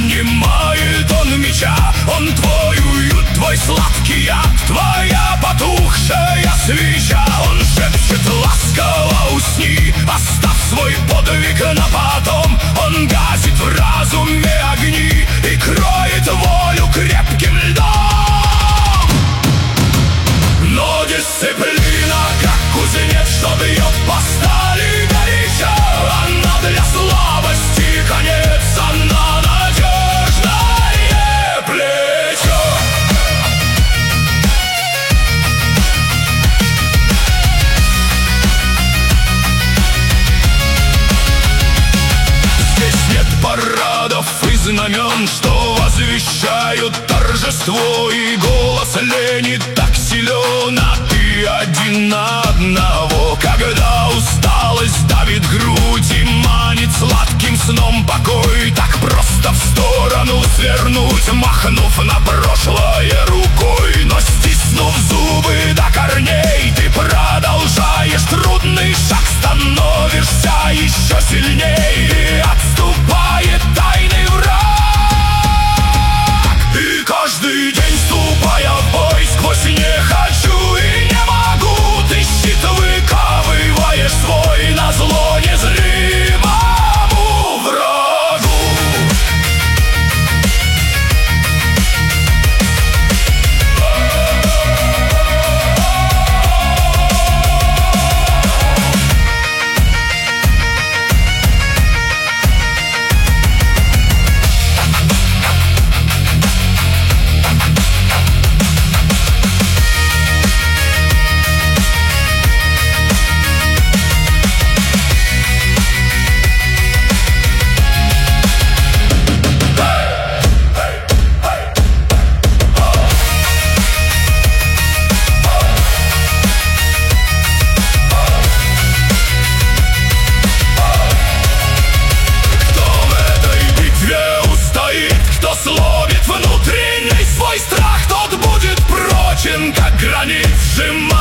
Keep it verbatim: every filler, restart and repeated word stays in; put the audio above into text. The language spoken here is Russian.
поднимает он меча. Он твой уют, твой сладкий яд, твоя потухшая свеча. Он шепчет ласково: усни, оставь свой подвиг на потом. Он гасит в разуме огни и кроет волю крепким льдом. Но дисциплина, как кузнец, что бьет по стали горяча, она для слабости конец, она надежное плечо. Здесь нет парадов и знамен, что возвещают торжество, и голос лени так силен, а ты один на одного. Когда усталость давит грудь и манит сладким сном покой, так просто в сторону свернуть, махнув на прошлое рукой. Но стиснув зубы до корней, ты продолжаешь трудный шаг, становишься еще сильней, и отступает тайный враг. И каждый день, ступая в бой, сквозь «не хочу» и «не могу», ты щит выковываешь свой назло незримому врагу. Сломит внутренний свой страх, тот будет прочен, как гранит, сжимает